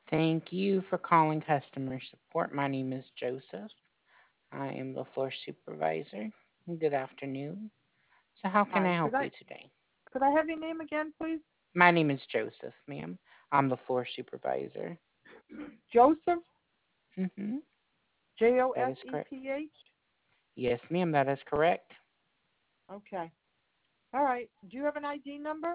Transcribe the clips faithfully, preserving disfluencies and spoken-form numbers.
Thank you for calling customer support. My name is Joseph. I am the floor supervisor. Good afternoon. So how can Hi. I help Could I you today? could I have your name again, please? My name is Joseph, ma'am. I'm the floor supervisor. Joseph. Mm-hmm. J O That S is E correct. P H. Yes, ma'am, that is correct. Okay. All right. Do you have an I D number?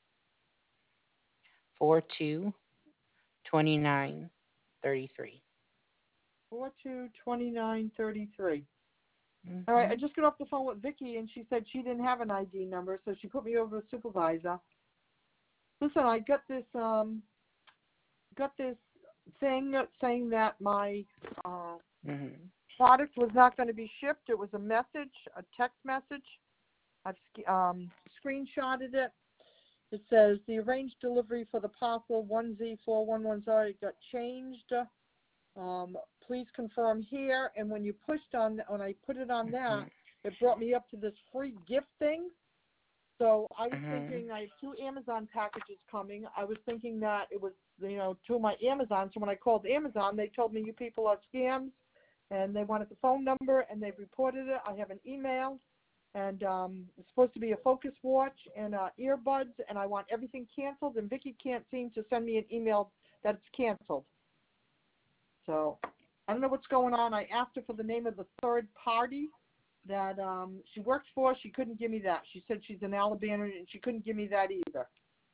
Four two twenty nine thirty three. Four two twenty nine thirty three. All right. Mm-hmm. I just got off the phone with Vicky, and she said she didn't have an I D number, so she put me over to a supervisor. Listen, I got this um got this thing saying that my uh, Mm-hmm. product was not going to be shipped. It was a message, a text message. I've um, screenshotted it. It says the arranged delivery for the parcel one Z four one one zero got changed. Um, please confirm here. And when you pushed on, when I put it on that, it brought me up to this free gift thing. So I was Mm-hmm. thinking I have two Amazon packages coming. I was thinking that it was, you know, two of my Amazon. So when I called Amazon, they told me you people are scams, and they wanted the phone number, and they reported it. I have an email, and um, it's supposed to be a focus watch and uh, earbuds, and I want everything canceled, and Vicky can't seem to send me an email that it's canceled. So I don't know what's going on. I asked her for the name of the third party that um, she works for. She couldn't give me that. She said she's in Alabama, and she couldn't give me that either.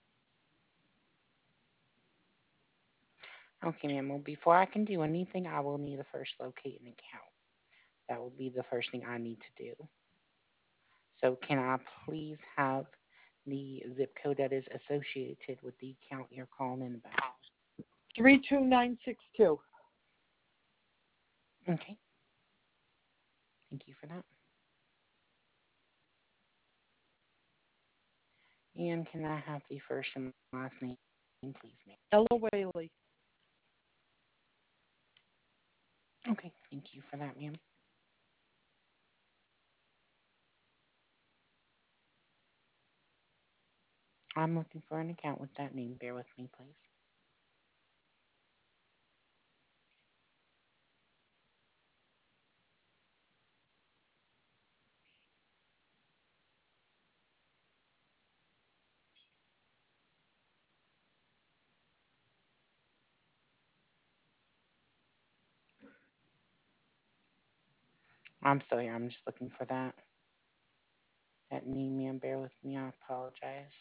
Okay, ma'am. Well, before I can do anything, I will need to first locate an account. That will be the first thing I need to do. So can I please have the zip code that is associated with the account you're calling in about? three two nine six two. Okay, thank you for that. And can I have the first and last name, please, ma'am? Ella Whaley. Okay, thank you for that, ma'am. I'm looking for an account with that name. Bear with me, please. I'm still here. I'm just looking for that that name, ma'am. Bear with me. I apologize.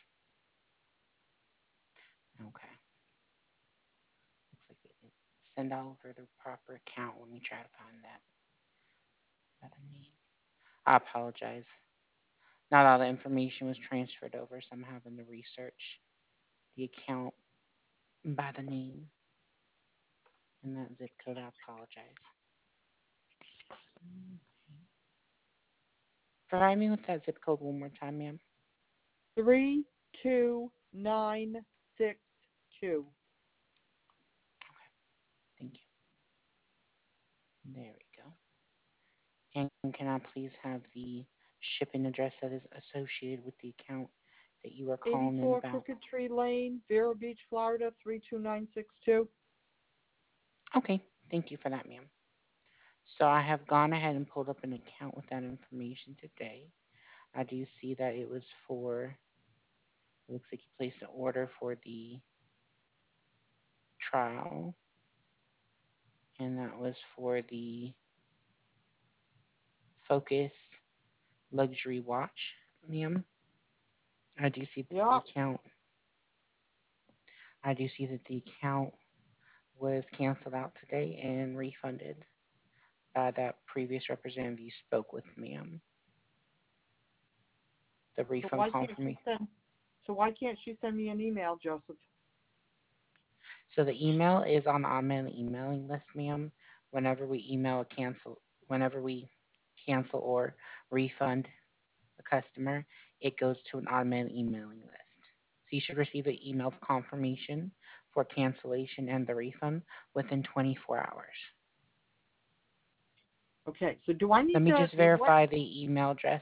Okay, looks like it didn't send over the proper account. Let me try to find that that name. I apologize. Not all the information was transferred over, so I'm having to research the account by the name and that zip code. I apologize. Mm. Provide me with that zip code one more time, ma'am. three two nine six two. Thank you. There we go. And can I please have the shipping address that is associated with the account that you are calling in eighty-four about? Crooked Tree Lane, Vero Beach, Florida, three two nine six two. Okay, thank you for that, ma'am. So I have gone ahead and pulled up an account with that information today. I do see that it was for, it looks like you placed an order for the trial, and that was for the Focus Luxury Watch, ma'am. I do see that the Yeah. account, I do see that the account was canceled out today and refunded by that previous representative you spoke with, ma'am. The So refund why can't she confirmation. send? So why can't she send me an email, Joseph? So the email is on the automatic emailing list, ma'am. Whenever we email a cancel, whenever we cancel or refund a customer, it goes to an automatic emailing list. So you should receive an email confirmation for cancellation and the refund within twenty-four hours. Okay. So do I Let need me to just what? verify the email address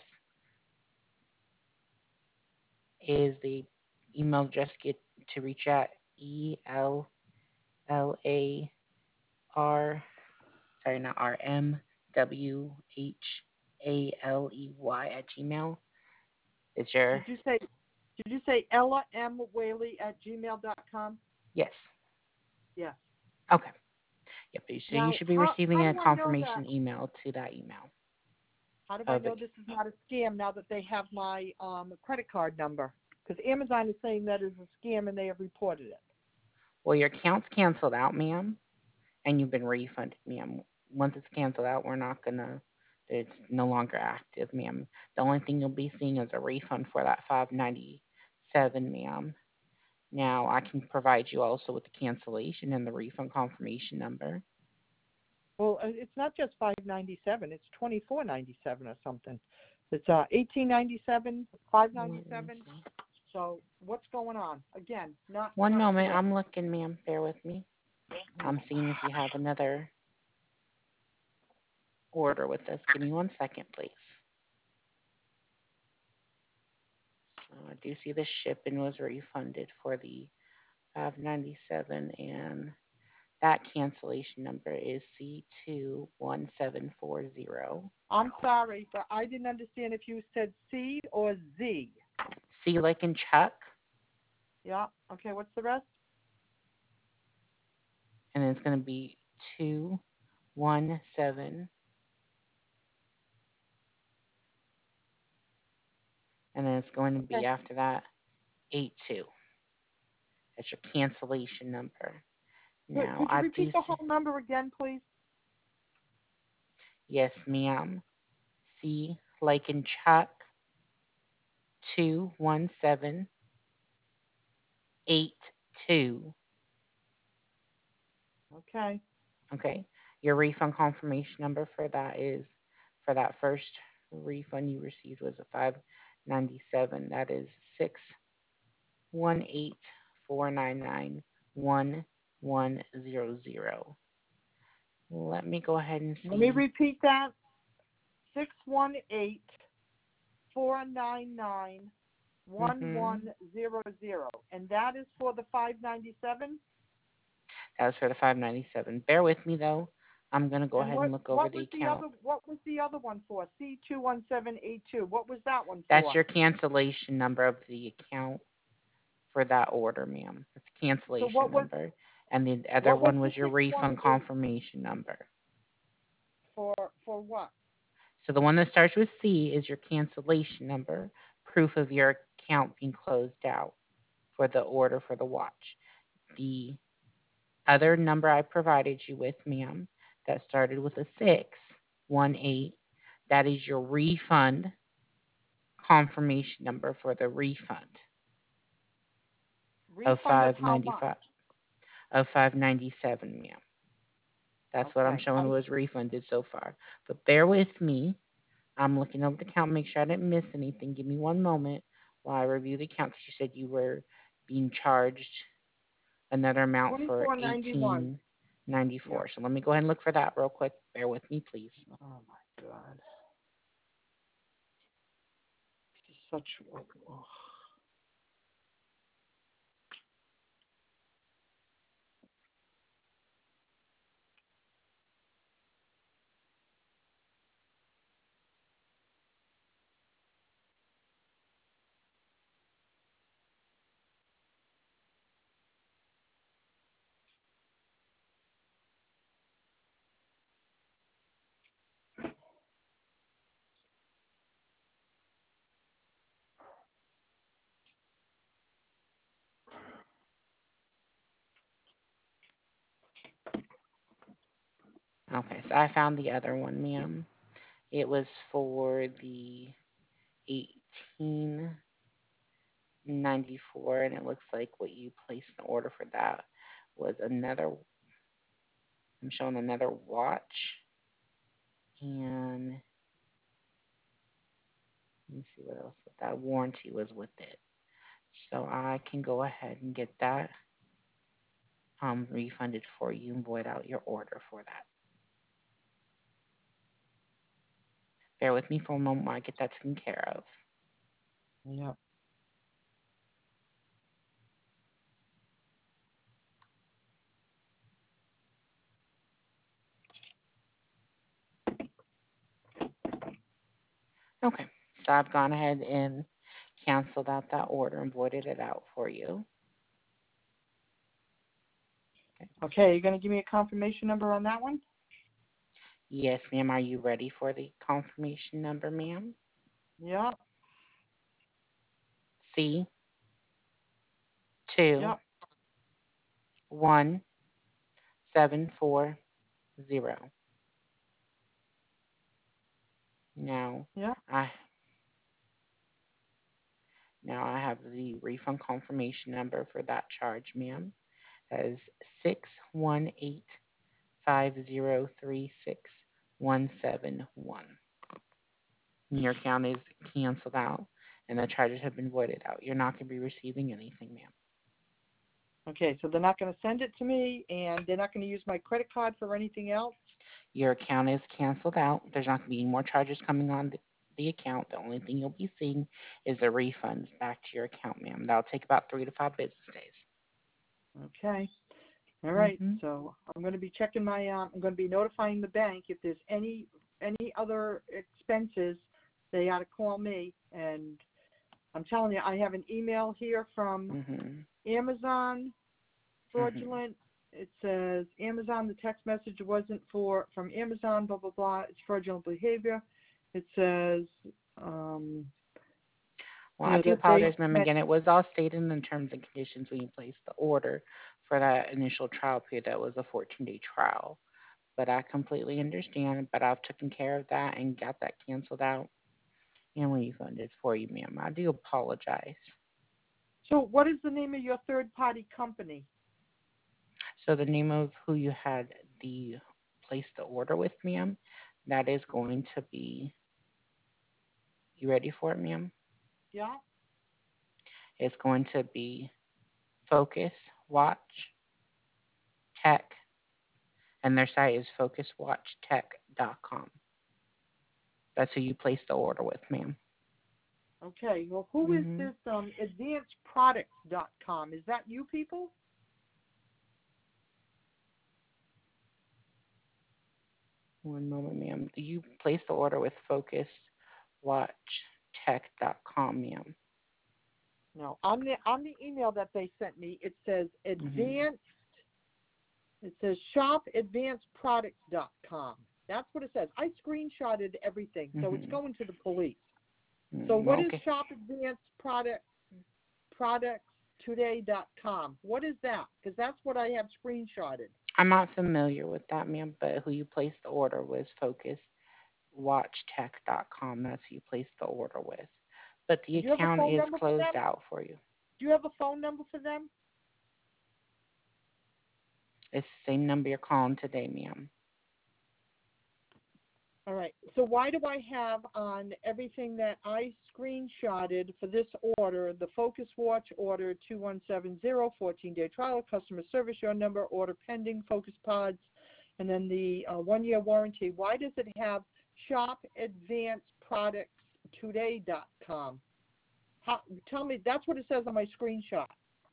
is the email address get to reach at E L L A R, sorry, not R, M W H A L E Y at Gmail. Is your, Did you say did you say Ella M Whaley at gmail dot com? yes. Yes. Okay. Yep. So you Now, should be how receiving how a do I know that? confirmation email to that email How do I of know the, this is not a scam now that they have my um, credit card number? Because Amazon is saying that is a scam and they have reported it. well, your account's canceled out, ma'am, and you've been refunded, ma'am. Once it's canceled out, we're not gonna, it's no longer active, ma'am. The only thing you'll be seeing is a refund for that five ninety-seven, ma'am. Now, I can provide you also with the cancellation and the refund confirmation number. Well, uh, it's not just five ninety seven; it's twenty four ninety seven or something. It's uh eighteen ninety seven, five ninety Let me seven. see. So what's going on? Again, not One not moment, clear. I'm looking, ma'am. Bear with me. I'm seeing if you have another order with us. Give me one second, please. So I do see the shipping was refunded for the five ninety-seven, and that cancellation number is C two one seven four zero. I'm sorry, but I didn't understand if you said C or Z. C like in Chuck, Yeah. Okay. What's the rest? and it's going to be two one seven, and then it's going to be Okay. after that eight two. That's your cancellation number. Could, Now, could you I repeat do the see, whole number again, please? yes, ma'am. C like in Chuck, two one seven eight two. Okay. Okay. Your refund confirmation number for that is, for that first refund you received was a five ninety-seven. That is six one eight four nine nine one one zero zero. Let me go ahead and Let me see. repeat that. Six one eight four nine nine one Mm-hmm. one zero zero, and that is for the five ninety seven. That was for the five ninety-seven. Bear with me though. I'm gonna go And ahead and what look over what the was the account. other what was the other one for? C two one seven eight two. What was that one That's for? your cancellation number of the account for that order, ma'am. That's a So cancellation what was number. And the other what was one the was your six one refund eight confirmation number. for for what? So the one that starts with C is your cancellation number, proof of your account being closed out for the order for the watch. The other number I provided you with, ma'am, that started with a six, one eight, that is your refund confirmation number for the refund of Refund of how much? five ninety-five, of five ninety-seven, ma'am. That's what I'm Okay. showing I was refunded so far. But bear with me. I'm looking over the account, make sure I didn't miss anything. Give me one moment while I review the account because you said you were being charged another amount twenty for four ninety one. eighteen Yeah. ninety-four. So let me go ahead and look for that real quick. Bear with me, please. Oh my God. This is such. Oh. Okay, so I found the other one, ma'am. It was for the eighteen ninety-four, and it looks like what you placed the order for that was another. I'm showing another watch, and let me see what else. That warranty was with it, so I can go ahead and get that um refunded for you and void out your order for that. Bear with me for a moment while I get that taken care of. Yeah. Okay. So I've gone ahead and canceled out that order and voided it out for you. Okay. Okay, you're going to give me a confirmation number on that one? Yes, ma'am. Are you ready for the confirmation number, ma'am? Yeah, C two yeah, one seven four zero. Now yeah. I now I have the refund confirmation number for that charge, ma'am. That is six one eight five zero three six one seven one. Your account is canceled out and the charges have been voided out. You're not going to be receiving anything, ma'am. Okay, so they're not going to send it to me, and they're not going to use my credit card for anything else? Your account is canceled out. There's not going to be any more charges coming on the, the account. The only thing you'll be seeing is the refunds back to your account, ma'am. That'll take about three to five business days. Okay. All right. Mm-hmm. So I'm going to be checking my. Um, I'm going to be notifying the bank if there's any any other expenses. They ought to call me. And I'm telling you, I have an email here from Mm-hmm. Amazon Mm-hmm. fraudulent. It says Amazon. The text message wasn't for from Amazon. Blah blah blah. It's fraudulent behavior. It says. Um, Well, you I know do that they apologize, ma'am. meant. Again, it was all stated in the terms and conditions when you placed the order for that initial trial period. That was a fourteen-day trial. But I completely understand. But I've taken care of that and got that canceled out and refunded for you, ma'am. I do apologize. So what is the name of your third party company? So the name of who you had the place the order with, ma'am, that is going to be. You ready for it, ma'am? Yeah. It's going to be Focus Watch Tech, and their site is focus watch tech dot com. That's who you placed the order with, ma'am. Okay. Well, who is Mm-hmm. this um advanced products dot com? Is that you people? One moment, ma'am. You placed the order with focus watch tech dot com, ma'am. No. On the on the email that they sent me, it says Mm-hmm. advanced. It says shop advanced products dot com. That's what it says. I screenshotted everything, so it's Mm-hmm. going to the police. So Mm, what is okay. shop advanced product products today dot com? What is that? Because that's what I have screenshotted. I'm not familiar with that, ma'am, but who you placed the order was focus watch tech dot com. That's who you placed the order with. But the Do you have a account phone is number for closed them? out for you. Do you have a phone number for them? It's the same number you're calling today, ma'am. All right. So why do I have on everything that I screenshotted for this order, the Focus Watch order two one seven zero, fourteen-day trial, customer service, your number, order pending, Focus Pods, and then the uh, one-year warranty. Why does it have shop advanced products today dot com? How, tell me, that's what it says on my screenshot.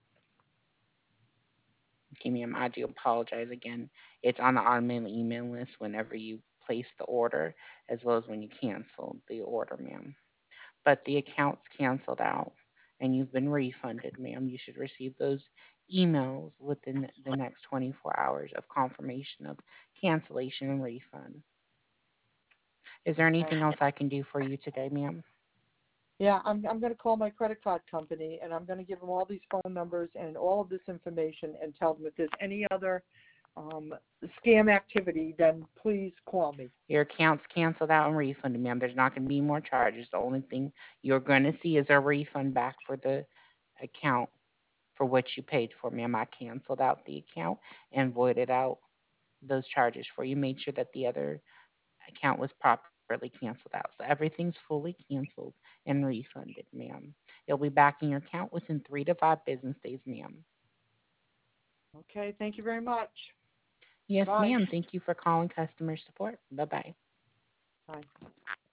Okay, ma'am, I do apologize again. It's on the automated email list whenever you place the order, as well as when you cancel the order, ma'am. But the account's canceled out and you've been refunded, ma'am. You should receive those emails within the next twenty-four hours of confirmation of cancellation and refund. Is there Okay. anything else I can do for you today, ma'am? Yeah, I'm I'm going to call my credit card company and I'm going to give them all these phone numbers and all of this information and tell them if there's any other um, scam activity, then please call me. Your account's canceled out and refunded, ma'am. There's not going to be more charges. The only thing you're going to see is a refund back for the account for what you paid for, ma'am. I canceled out the account and voided out those charges for you. Made sure that the other account was properly canceled out. So everything's fully canceled and refunded, ma'am. It'll be back in your account within three to five business days, ma'am. Okay, thank you very much. Yes, Bye. ma'am. Thank you for calling customer support. Bye bye. Bye.